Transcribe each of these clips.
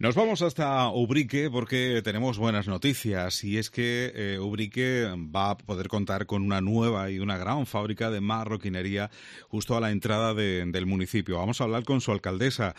Nos vamos hasta Ubrique porque tenemos buenas noticias y es que Ubrique va a poder contar con una nueva y una gran fábrica de marroquinería justo a la entrada del municipio. Vamos a hablar con su alcaldesa.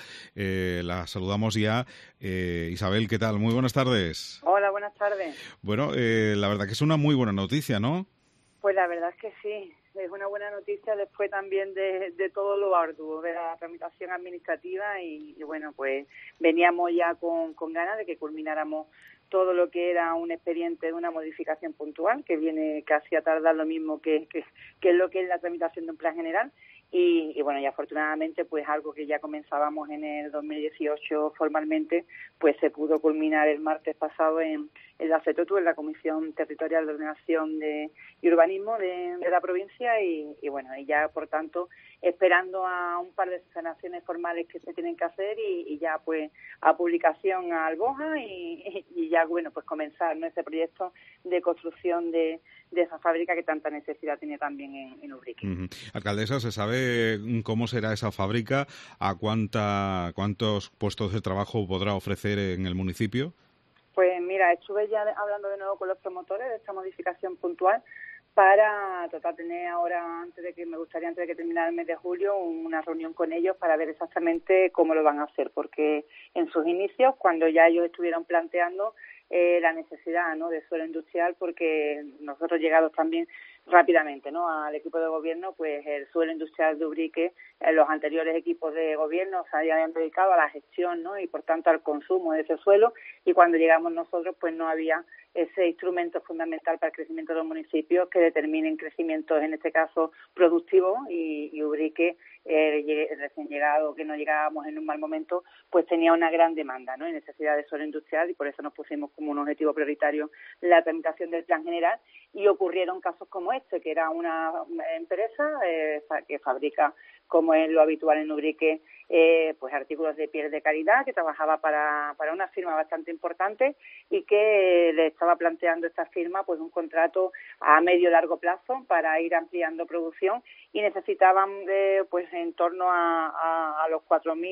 La saludamos ya. Isabel, ¿qué tal? Muy buenas tardes. Hola, buenas tardes. Bueno, la verdad que es una muy buena noticia, ¿no? Pues la verdad es que sí. Es una buena noticia después también de todo lo arduo de la tramitación administrativa y bueno, pues veníamos ya con ganas de que culmináramos todo lo que era un expediente de una modificación puntual, que viene casi a tardar lo mismo que lo que es la tramitación de un plan general. Y bueno, y afortunadamente, pues algo que ya comenzábamos en el 2018 formalmente, pues se pudo culminar el martes pasado en la CETOTU, en la Comisión Territorial de Ordenación y Urbanismo de la provincia y bueno, y ya por tanto esperando a un par de sanaciones formales que se tienen que hacer y ya pues a publicación al BOJA y ya bueno, pues comenzar, ¿no?, ese proyecto de construcción de esa fábrica que tanta necesidad tiene también en Ubrique. Alcaldesa, ¿se sabe cómo será esa fábrica? ¿A cuántos puestos de trabajo podrá ofrecer en el municipio? Pues mira, estuve ya hablando de nuevo con los promotores de esta modificación puntual para tener ahora, antes de que terminara el mes de julio, una reunión con ellos para ver exactamente cómo lo van a hacer, porque en sus inicios, cuando ya ellos estuvieron planteando la necesidad, ¿no?, de suelo industrial, porque nosotros llegados también rápidamente, ¿no?, al equipo de gobierno, pues el suelo industrial de Ubrique, los anteriores equipos de gobierno se habían dedicado a la gestión, ¿no?, y por tanto al consumo de ese suelo, y cuando llegamos nosotros pues no había ese instrumento fundamental para el crecimiento de los municipios que determinen crecimientos, en este caso productivos, y Ubrique, recién llegado, que no llegábamos en un mal momento, pues tenía una gran demanda, ¿no?, y necesidad de suelo industrial, y por eso nos pusimos como un objetivo prioritario la tramitación del plan general, y ocurrieron casos como este, que era una empresa que fabrica, como es lo habitual en Ubrique, pues artículos de piel de calidad, que trabajaba para una firma bastante importante y que le estaba planteando esta firma pues un contrato a medio largo plazo para ir ampliando producción y necesitaban pues en torno a los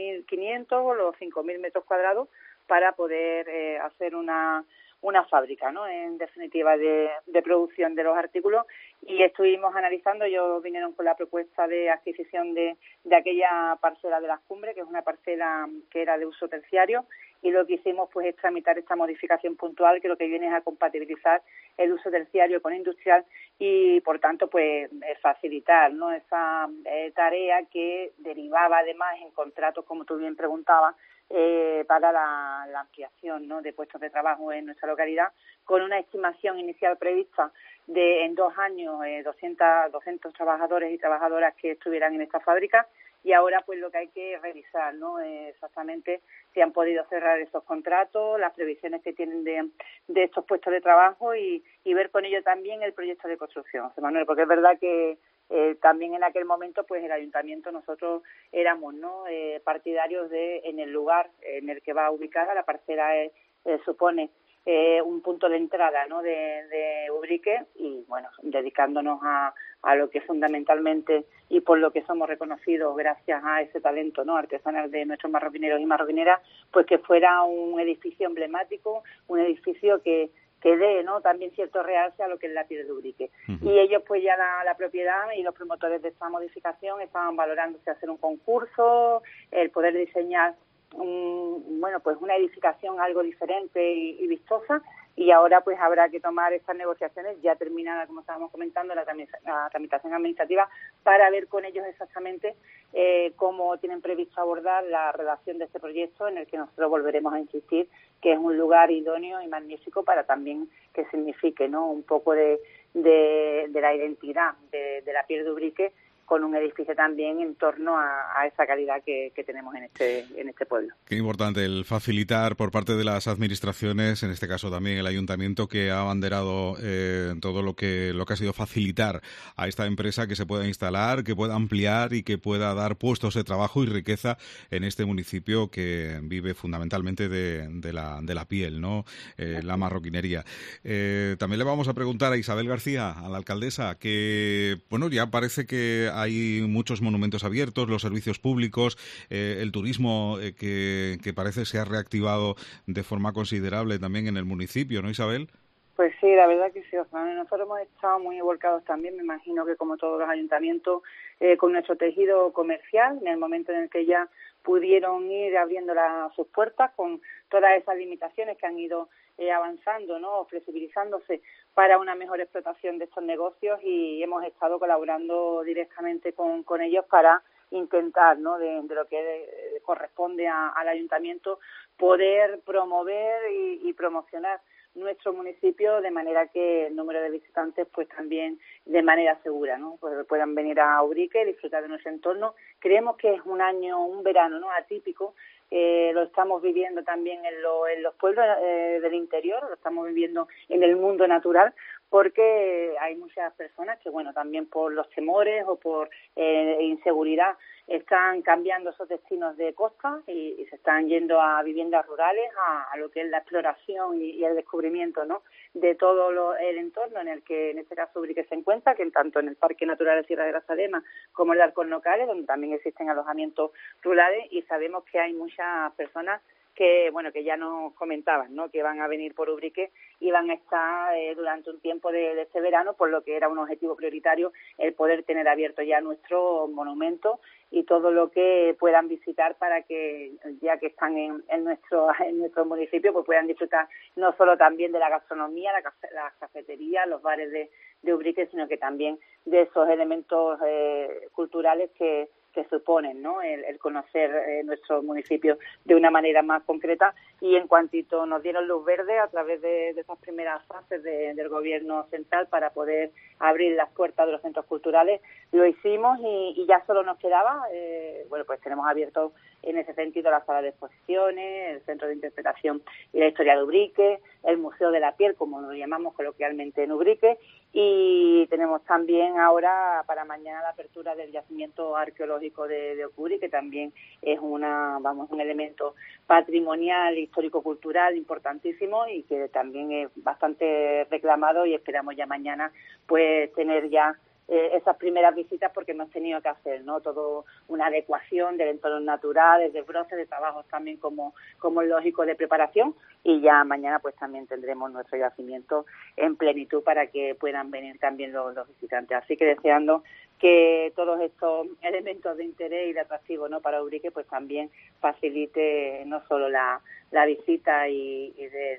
4.500 o los 5.000 metros cuadrados para poder hacer una fábrica, ¿no?, en definitiva de producción de los artículos, y estuvimos analizando. Ellos vinieron con la propuesta de adquisición de aquella parcela de las Cumbres, que es una parcela que era de uso terciario, y lo que hicimos pues es tramitar esta modificación puntual, que lo que viene es a compatibilizar el uso terciario con industrial y por tanto pues facilitar, ¿no?, esa tarea que derivaba además en contratos, como tú bien preguntabas, para la ampliación, ¿no?, de puestos de trabajo en nuestra localidad, con una estimación inicial prevista de en 2 años 200 trabajadores y trabajadoras que estuvieran en esta fábrica, y ahora pues lo que hay que revisar, ¿no?, exactamente si han podido cerrar esos contratos, las previsiones que tienen de estos puestos de trabajo y ver con ello también el proyecto de construcción, José Manuel, porque es verdad que también en aquel momento pues el ayuntamiento, nosotros éramos, ¿no?, partidarios de, en el lugar en el que va ubicada la parcela, supone un punto de entrada, ¿no?, de Ubrique, y bueno, dedicándonos a lo que fundamentalmente y por lo que somos reconocidos gracias a ese talento, ¿no?, artesanal de nuestros marroquineros y marroquineras, pues que fuera un edificio emblemático, un edificio que dé, ¿no?, también cierto realce a lo que es la piel de Ubrique. Y ellos pues ya la propiedad y los promotores de esta modificación estaban valorándose hacer un concurso, el poder diseñar pues una edificación algo diferente y vistosa, y ahora pues habrá que tomar estas negociaciones ya terminada, como estábamos comentando, la tramitación administrativa, para ver con ellos exactamente cómo tienen previsto abordar la redacción de este proyecto, en el que nosotros volveremos a insistir que es un lugar idóneo y magnífico para también que signifique, ¿no?, un poco de la identidad de la piel de Ubrique, con un edificio también en torno a esa calidad que tenemos en este pueblo. Qué importante el facilitar por parte de las administraciones, en este caso también el ayuntamiento, que ha abanderado todo lo que ha sido facilitar a esta empresa que se pueda instalar, que pueda ampliar y que pueda dar puestos de trabajo y riqueza en este municipio que vive fundamentalmente de la piel, ¿no?, la marroquinería. También le vamos a preguntar a Isabel García, a la alcaldesa, que bueno, ya parece que hay muchos monumentos abiertos, los servicios públicos, el turismo que parece se ha reactivado de forma considerable también en el municipio, ¿no, Isabel? Pues sí, la verdad que sí, Osman. Nosotros hemos estado muy volcados también, me imagino que como todos los ayuntamientos, con nuestro tejido comercial, en el momento en el que ya pudieron ir abriendo sus puertas con todas esas limitaciones que han ido avanzando, ¿no?, flexibilizándose para una mejor explotación de estos negocios, y hemos estado colaborando directamente con ellos para intentar, ¿no?, de lo que corresponde al ayuntamiento, poder promover y promocionar nuestro municipio de manera que el número de visitantes pues también de manera segura, ¿no?, pues puedan venir a Ubrique, disfrutar de nuestro entorno. Creemos que es un verano, ¿no?, atípico. Lo estamos viviendo también en los pueblos del interior, lo estamos viviendo en el mundo natural, porque hay muchas personas que, bueno, también por los temores o por inseguridad están cambiando esos destinos de costa y se están yendo a viviendas rurales, a lo que es la exploración y el descubrimiento, ¿no?, de todo el entorno en el que, en este caso, Ubrique se encuentra, que tanto en el Parque Natural de Sierra de Grazalema como en el Alcornocales, donde también existen alojamientos rurales, y sabemos que hay muchas personas que ya nos comentaban, ¿no?, que van a venir por Ubrique y van a estar durante un tiempo de este verano, por lo que era un objetivo prioritario el poder tener abierto ya nuestro monumento y todo lo que puedan visitar, para que, ya que están en nuestro municipio, pues puedan disfrutar no solo también de la gastronomía, las cafeterías, los bares de Ubrique, sino que también de esos elementos culturales que suponen, ¿no?, el conocer nuestro municipio de una manera más concreta. Y en cuantito nos dieron luz verde a través de esas primeras fases del gobierno central para poder abrir las puertas de los centros culturales, lo hicimos, y ya solo nos quedaba, pues tenemos abierto en ese sentido la sala de exposiciones, el Centro de Interpretación y la Historia de Ubrique, el Museo de la Piel, como lo llamamos coloquialmente en Ubrique, y tenemos también ahora para mañana la apertura del yacimiento arqueológico de Ocuri, que también es un elemento patrimonial, histórico-cultural importantísimo, y que también es bastante reclamado, y esperamos ya mañana pues tener ya esas primeras visitas, porque hemos tenido que hacer, ¿no?, todo una adecuación del entorno natural, desde broces, de trabajos también como lógico de preparación, y ya mañana pues también tendremos nuestro yacimiento en plenitud para que puedan venir también los visitantes. Así que deseando que todos estos elementos de interés y de atractivo, ¿no?, para Ubrique, pues también facilite no solo la visita y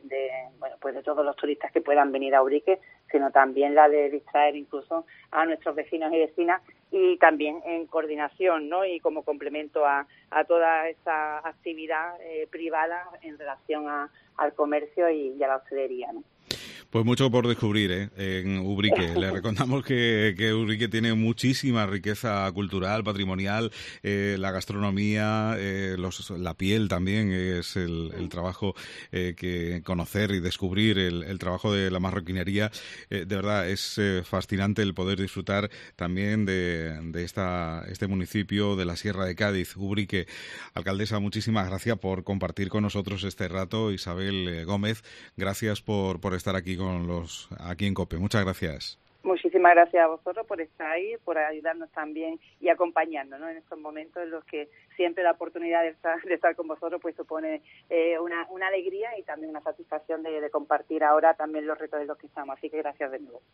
de todos los turistas que puedan venir a Ubrique, sino también la de distraer incluso a nuestros vecinos y vecinas, y también en coordinación, ¿no?, y como complemento a toda esa actividad privada en relación al comercio y a la hostelería, ¿no? Pues mucho por descubrir en Ubrique. Le recordamos que Ubrique tiene muchísima riqueza cultural, patrimonial, la gastronomía, la piel también es el trabajo que conocer y descubrir el trabajo de la marroquinería. De verdad es fascinante el poder disfrutar también de este municipio de la Sierra de Cádiz, Ubrique. Alcaldesa, muchísimas gracias por compartir con nosotros este rato. Isabel Gómez, gracias por estar aquí aquí en COPE. Muchas gracias. Muchísimas gracias a vosotros por estar ahí, por ayudarnos también y acompañarnos, ¿no?, en estos momentos en los que siempre la oportunidad de estar con vosotros pues supone una alegría y también una satisfacción de compartir ahora también los retos de los que estamos. Así que gracias de nuevo.